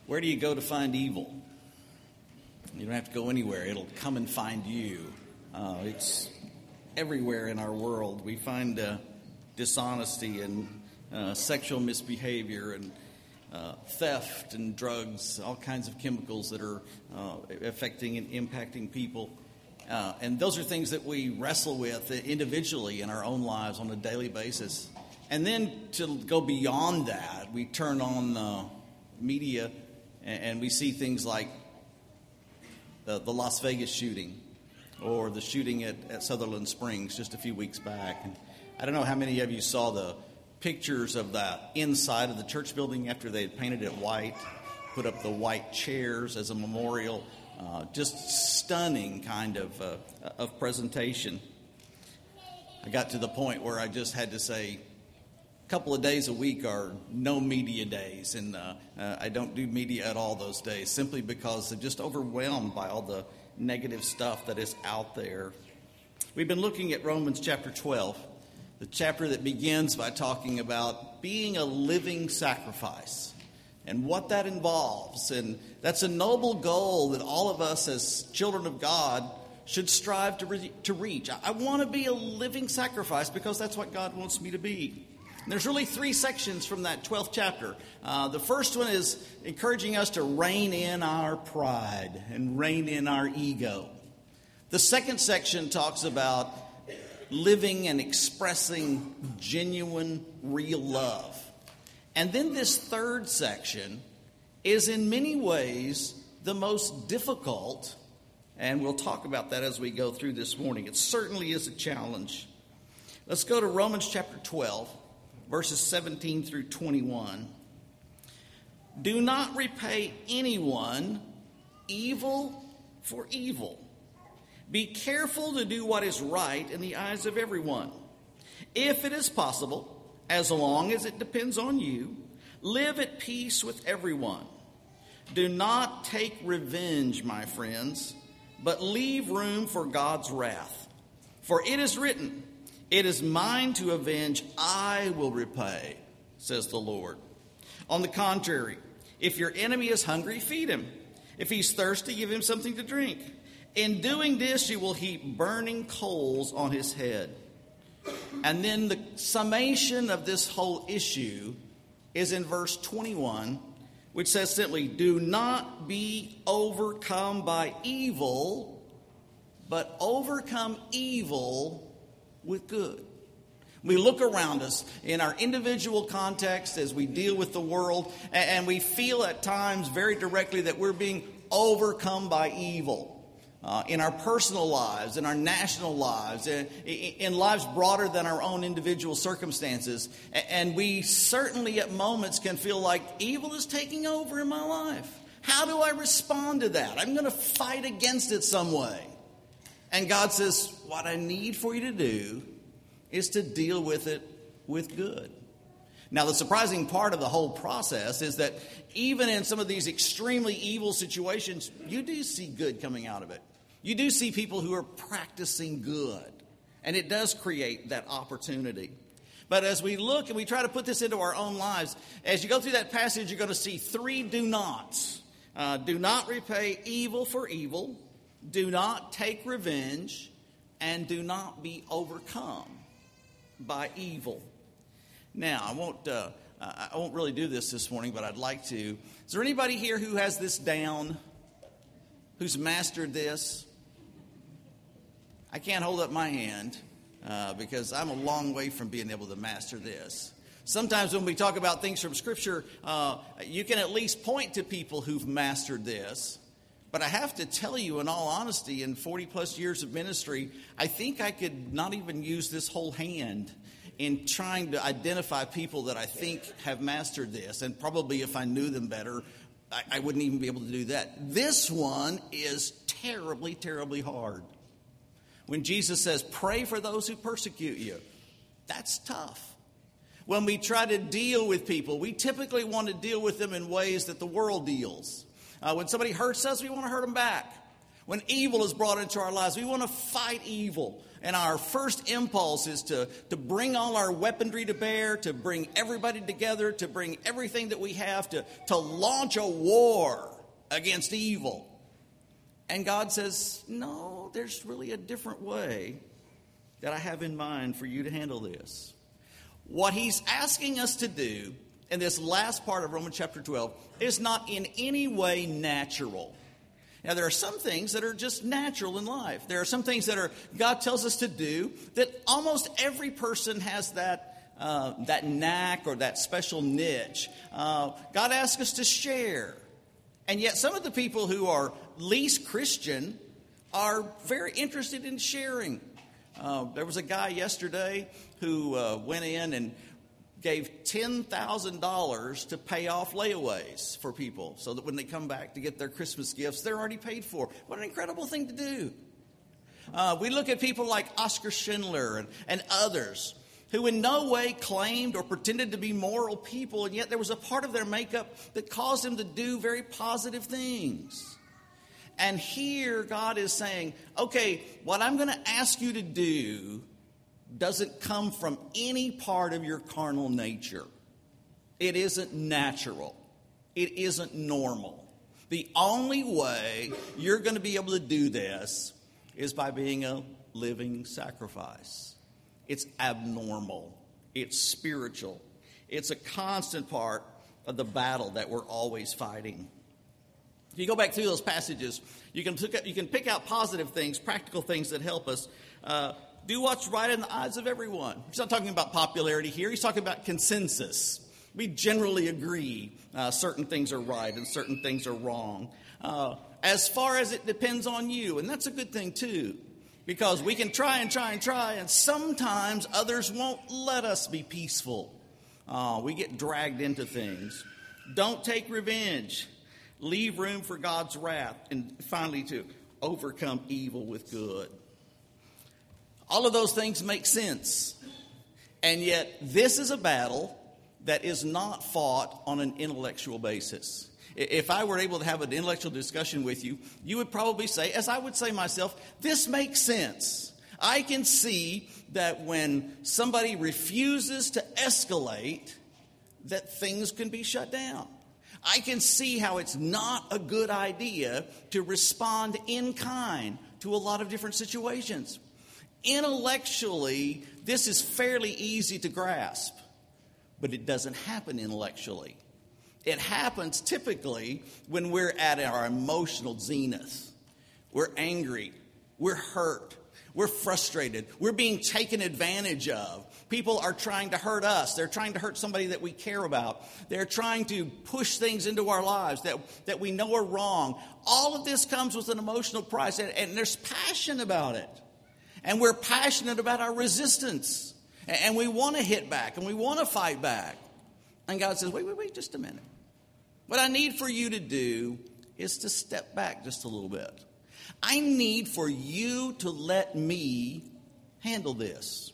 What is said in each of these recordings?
Where do you go to find evil? You don't have to go anywhere. It'll come and find you. It's everywhere in our world. We find dishonesty and sexual misbehavior and theft and drugs, all kinds of chemicals that are affecting and impacting people. And those are things that we wrestle with individually in our own lives on a daily basis. And then to go beyond that, we turn on media and we see things like the Las Vegas shooting or the shooting at Sutherland Springs just a few weeks back. And I don't know how many of you saw the pictures of the inside of the church building after they had painted it white, put up the white chairs as a memorial. Just stunning kind of presentation. I got to the point where I just had to say, a couple of days a week are no media days, and I don't do media at all those days simply because I'm just overwhelmed by all the negative stuff that is out there. We've been looking at Romans chapter 12, the chapter that begins by talking about being a living sacrifice and what that involves. And that's a noble goal that all of us as children of God should strive to reach. I want to be a living sacrifice because that's what God wants me to be. And there's really three sections from that 12th chapter. The first one is encouraging us to rein in our pride and rein in our ego. The second section talks about living and expressing genuine, real love. And then this third section is in many ways the most difficult, and we'll talk about that as we go through this morning. It certainly is a challenge. Let's go to Romans chapter 12, verses 17 through 21. Do not repay anyone evil for evil. Be careful to do what is right in the eyes of everyone. If it is possible, as long as it depends on you, live at peace with everyone. Do not take revenge, my friends, but leave room for God's wrath. For it is written, "It is mine to avenge, I will repay," says the Lord. On the contrary, if your enemy is hungry, feed him. If he's thirsty, give him something to drink. In doing this, you will heap burning coals on his head. And then the summation of this whole issue is in verse 21, which says simply, do not be overcome by evil, but overcome evil with good. We look around us in our individual context as we deal with the world, and we feel at times very directly that we're being overcome by evil. In our personal lives, in our national lives, in lives broader than our own individual circumstances. And we certainly at moments can feel like evil is taking over in my life. How do I respond to that? I'm going to fight against it some way. And God says, what I need for you to do is to deal with it with good. Now, the surprising part of the whole process is that even in some of these extremely evil situations, you do see good coming out of it. You do see people who are practicing good, and it does create that opportunity. But as we look and we try to put this into our own lives, as you go through that passage, you're going to see three do nots. Do not repay evil for evil, do not take revenge, and do not be overcome by evil. Now, I won't really do this morning, but I'd like to. Is there anybody here who has this down, who's mastered this? I can't hold up my hand because I'm a long way from being able to master this. Sometimes when we talk about things from Scripture, you can at least point to people who've mastered this. But I have to tell you, in all honesty, in 40-plus years of ministry, I think I could not even use this whole hand in trying to identify people that I think have mastered this. And probably if I knew them better, I wouldn't even be able to do that. This one is terribly, terribly hard. When Jesus says, pray for those who persecute you, that's tough. When we try to deal with people, we typically want to deal with them in ways that the world deals. When somebody hurts us, we want to hurt them back. When evil is brought into our lives, we want to fight evil. And our first impulse is to bring all our weaponry to bear, to bring everybody together, to bring everything that we have to launch a war against evil. And God says, no, there's really a different way that I have in mind for you to handle this. What he's asking us to do in this last part of Romans chapter 12 is not in any way natural. Now, there are some things that are just natural in life. There are some things that God tells us to do that almost every person has that knack or that special niche. God asks us to share. And yet some of the people who are least Christian are very interested in sharing. There was a guy yesterday who went in and gave $10,000 to pay off layaways for people so that when they come back to get their Christmas gifts, they're already paid for. What an incredible thing to do. We look at people like Oscar Schindler and others who in no way claimed or pretended to be moral people, and yet there was a part of their makeup that caused them to do very positive things. And here God is saying, okay, what I'm going to ask you to do doesn't come from any part of your carnal nature. It isn't natural. It isn't normal. The only way you're going to be able to do this is by being a living sacrifice. It's abnormal. It's spiritual. It's a constant part of the battle that we're always fighting. If you go back through those passages, you can pick out positive things, practical things that help us. Do what's right in the eyes of everyone. He's not talking about popularity here. He's talking about consensus. We generally agree certain things are right and certain things are wrong. As far as it depends on you. And that's a good thing, too. Because we can try, and sometimes others won't let us be peaceful. We get dragged into things. Don't take revenge. Leave room for God's wrath. And finally, to overcome evil with good. All of those things make sense. And yet, this is a battle that is not fought on an intellectual basis. If I were able to have an intellectual discussion with you, you would probably say, as I would say myself, this makes sense. I can see that when somebody refuses to escalate, that things can be shut down. I can see how it's not a good idea to respond in kind to a lot of different situations. Intellectually, this is fairly easy to grasp, but it doesn't happen intellectually. It happens typically when we're at our emotional zenith. We're angry. We're hurt. We're frustrated. We're being taken advantage of. People are trying to hurt us. They're trying to hurt somebody that we care about. They're trying to push things into our lives that we know are wrong. All of this comes with an emotional price, and there's passion about it. And we're passionate about our resistance. And we want to hit back, and we want to fight back. And God says, wait, just a minute. What I need for you to do is to step back just a little bit. I need for you to let me handle this.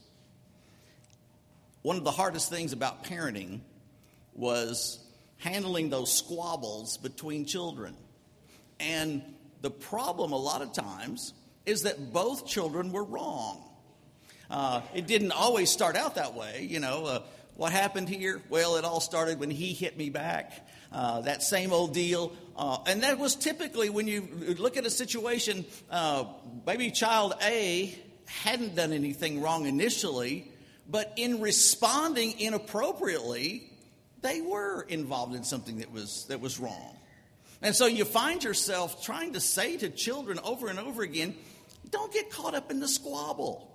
One of the hardest things about parenting was handling those squabbles between children. And the problem a lot of times is that both children were wrong. It didn't always start out that way. What happened here? Well, it all started when he hit me back. That same old deal. And that was typically when you look at a situation, maybe child A hadn't done anything wrong initially, but in responding inappropriately, they were involved in something that was wrong. And so you find yourself trying to say to children over and over again, don't get caught up in the squabble.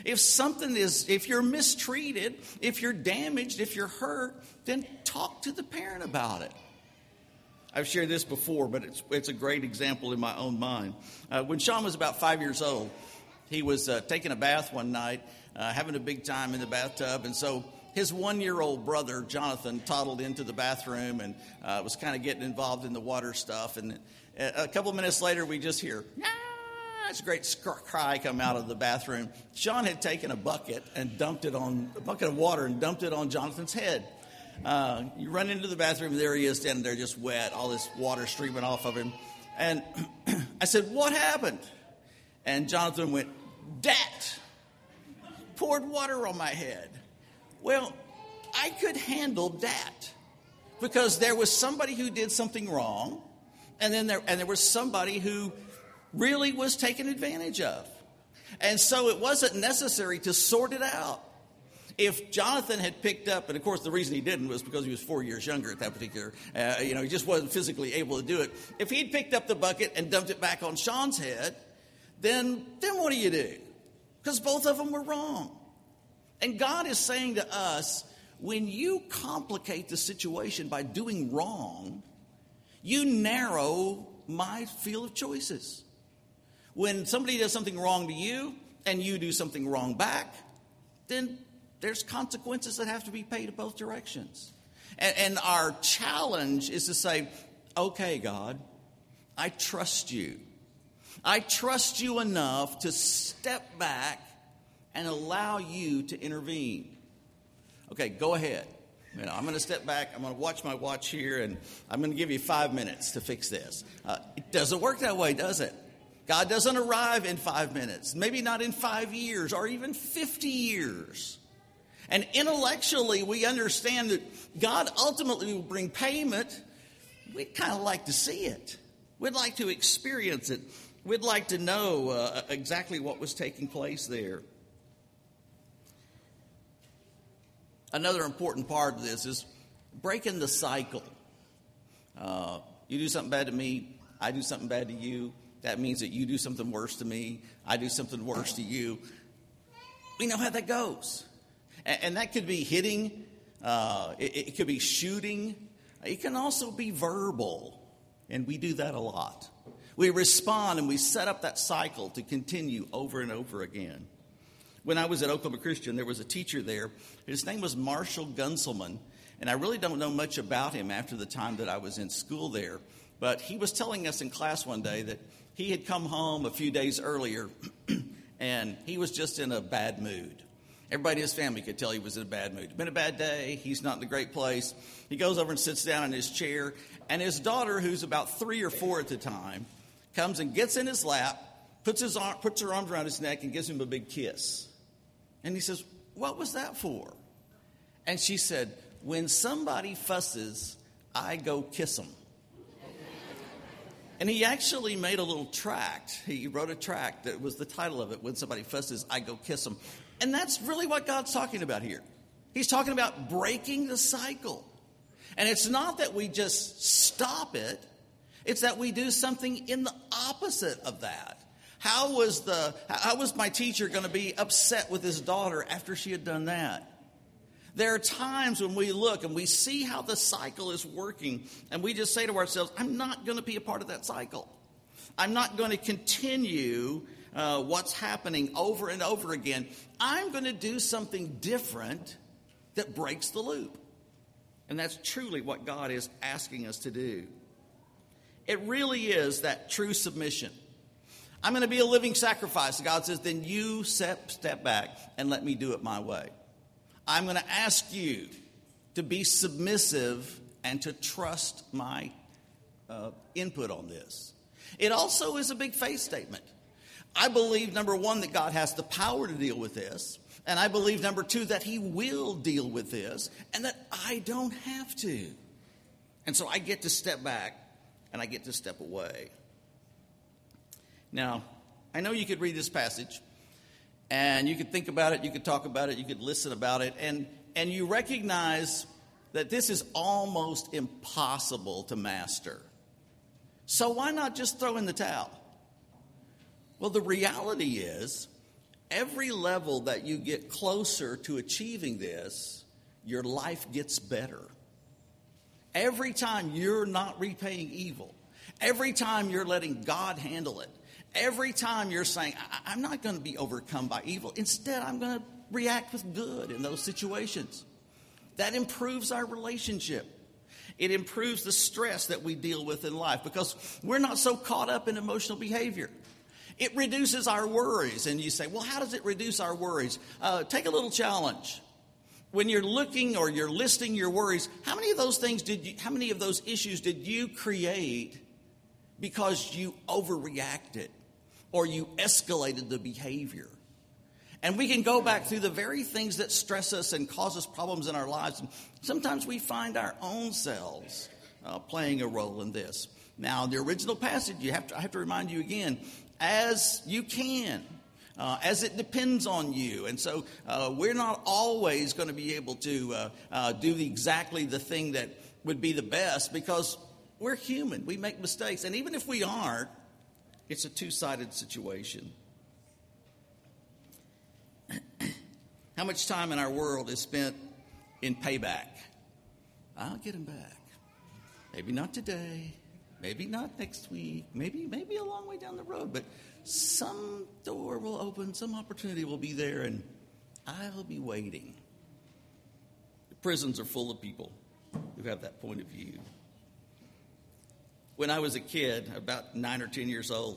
If you're mistreated, if you're damaged, if you're hurt, then talk to the parent about it. I've shared this before, but it's a great example in my own mind. When Sean was about 5 years old, he was taking a bath one night, having a big time in the bathtub, and so his 1-year-old brother, Jonathan, toddled into the bathroom and was kind of getting involved in the water stuff. And a couple of minutes later, we just hear, it's a great cry come out of the bathroom. Sean had taken a bucket of water and dumped it on Jonathan's head. You run into the bathroom, and there he is standing there just wet, all this water streaming off of him. And I said, what happened? And Jonathan went, Dat. poured water on my head. Well, I could handle that because there was somebody who did something wrong, and then there was somebody who really was taken advantage of. And so it wasn't necessary to sort it out. If Jonathan had picked up, and of course the reason he didn't was because he was 4 years younger at that particular, he just wasn't physically able to do it. If he'd picked up the bucket and dumped it back on Sean's head, then what do you do? Because both of them were wrong. And God is saying to us, when you complicate the situation by doing wrong, you narrow my field of choices. When somebody does something wrong to you and you do something wrong back, then there's consequences that have to be paid in both directions. And our challenge is to say, okay, God, I trust you. I trust you enough to step back and allow you to intervene. Okay, go ahead. I'm going to step back. I'm going to watch my watch here, and I'm going to give you 5 minutes to fix this. It doesn't work that way, does it? God doesn't arrive in 5 minutes, maybe not in 5 years or even 50 years. And intellectually, we understand that God ultimately will bring payment. We'd kind of like to see it. We'd like to experience it. We'd like to know exactly what was taking place there. Another important part of this is breaking the cycle. You do something bad to me, I do something bad to you. That means that you do something worse to me, I do something worse to you. We know how that goes. And that could be hitting, it could be shooting. It can also be verbal, and we do that a lot. We respond and we set up that cycle to continue over and over again. When I was at Oklahoma Christian, there was a teacher there. His name was Marshall Gunselman, and I really don't know much about him after the time that I was in school there. But he was telling us in class one day that he had come home a few days earlier, and he was just in a bad mood. Everybody in his family could tell he was in a bad mood. It's been a bad day. He's not in a great place. He goes over and sits down in his chair, and his daughter, who's about 3 or 4 at the time, comes and gets in his lap, puts her arms around his neck, and gives him a big kiss. And he says, "What was that for?" And she said, "When somebody fusses, I go kiss them." And he actually made a little tract. He wrote a tract that was the title of it, "When Somebody Fusses, I Go Kiss Them." And that's really what God's talking about here. He's talking about breaking the cycle. And it's not that we just stop it. It's that we do something in the opposite of that. How was my teacher going to be upset with his daughter after she had done that? There are times when we look and we see how the cycle is working, and we just say to ourselves, I'm not going to be a part of that cycle. I'm not going to continue what's happening over and over again. I'm going to do something different that breaks the loop. And that's truly what God is asking us to do. It really is that true submission. I'm going to be a living sacrifice. God says, then you step back and let me do it my way. I'm going to ask you to be submissive and to trust my input on this. It also is a big faith statement. I believe, number one, that God has the power to deal with this. And I believe, number two, that he will deal with this and that I don't have to. And so I get to step back and I get to step away. Now, I know you could read this passage and you could think about it, you could talk about it, you could listen about it, and you recognize that this is almost impossible to master. So why not just throw in the towel? Well, the reality is, every level that you get closer to achieving this, your life gets better. Every time you're not repaying evil, every time you're letting God handle it, every time you're saying, I'm not going to be overcome by evil. Instead, I'm going to react with good in those situations. That improves our relationship. It improves the stress that we deal with in life because we're not so caught up in emotional behavior. It reduces our worries. And you say, well, how does it reduce our worries? Take a little challenge. When you're looking or you're listing your worries, how many of those issues did you create because you overreacted or you escalated the behavior? And we can go back through the very things that stress us and cause us problems in our lives. And sometimes we find our own selves playing a role in this. Now, the original passage, I have to remind you again, as you can, as it depends on you. And so we're not always going to be able to do exactly the thing that would be the best, because we're human. We make mistakes. And even if we aren't, it's a two-sided situation. How much time in our world is spent in payback? I'll get him back. Maybe not today. Maybe not next week. Maybe a long way down the road. But some door will open. Some opportunity will be there, and I'll be waiting. The prisons are full of people who have that point of view. When I was a kid, about 9 or 10 years old,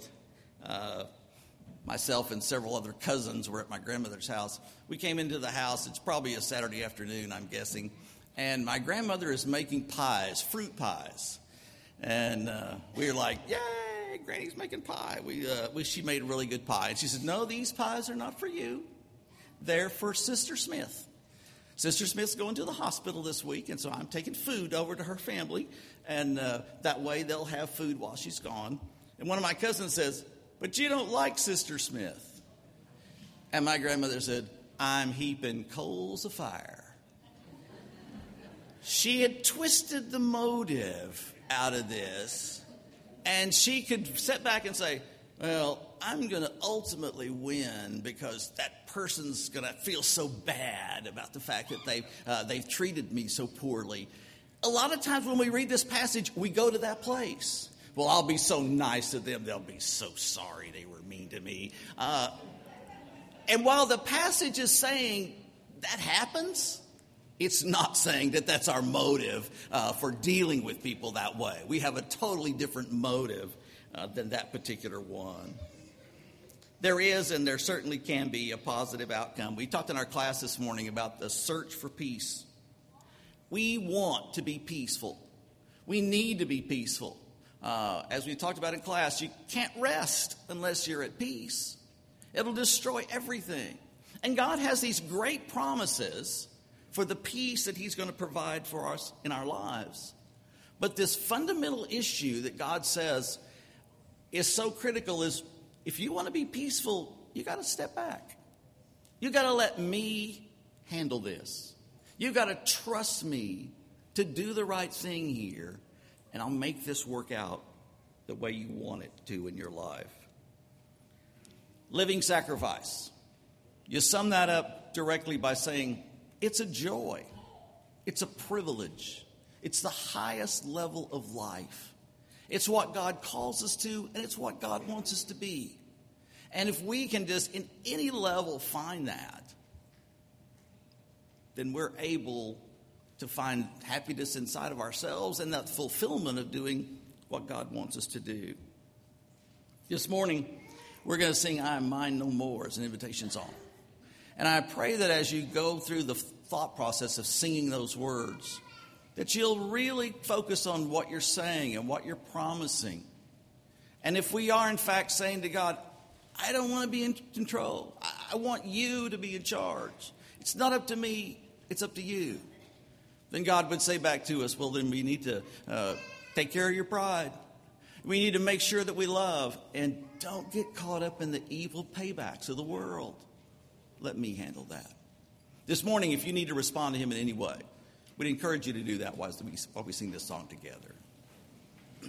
myself and several other cousins were at my grandmother's house. We came into the house. It's probably a Saturday afternoon, I'm guessing. And my grandmother is making pies, fruit pies. And we were like, yay, Granny's making pie. She made a really good pie. And she said, no, these pies are not for you. They're for Sister Smith. Sister Smith's going to the hospital this week, and so I'm taking food over to her family. And that way they'll have food while she's gone. And one of my cousins says, but you don't like Sister Smith. And my grandmother said, I'm heaping coals of fire. She had twisted the motive out of this, and she could sit back and say, well, I'm going to ultimately win because that person's going to feel so bad about the fact that they've treated me so poorly. A lot of times when we read this passage, we go to that place. Well, I'll be so nice to them, they'll be so sorry they were mean to me. And while the passage is saying that happens, it's not saying that that's our motive for dealing with people that way. We have a totally different motive than that particular one. There is, and there certainly can be, a positive outcome. We talked in our class this morning about the search for peace. We want to be peaceful. We need to be peaceful. As we talked about in class, you can't rest unless you're at peace. It'll destroy everything. And God has these great promises for the peace that he's going to provide for us in our lives. But this fundamental issue that God says is so critical is, if you want to be peaceful, you got to step back. You got to let me handle this. You got to trust me to do the right thing here, and I'll make this work out the way you want it to in your life. Living sacrifice. You sum that up directly by saying, it's a joy. It's a privilege. It's the highest level of life. It's what God calls us to, and it's what God wants us to be. And if we can just, in any level, find that, then we're able to find happiness inside of ourselves and that fulfillment of doing what God wants us to do. This morning, we're going to sing I Am Mine No More as an invitation song. And I pray that as you go through the thought process of singing those words, that you'll really focus on what you're saying and what you're promising. And if we are, in fact, saying to God, I don't want to be in control. I want you to be in charge. It's not up to me. It's up to you. Then God would say back to us, well, then we need to take care of your pride. We need to make sure that we love. And don't get caught up in the evil paybacks of the world. Let me handle that. This morning, if you need to respond to him in any way, we'd encourage you to do that while we sing this song together.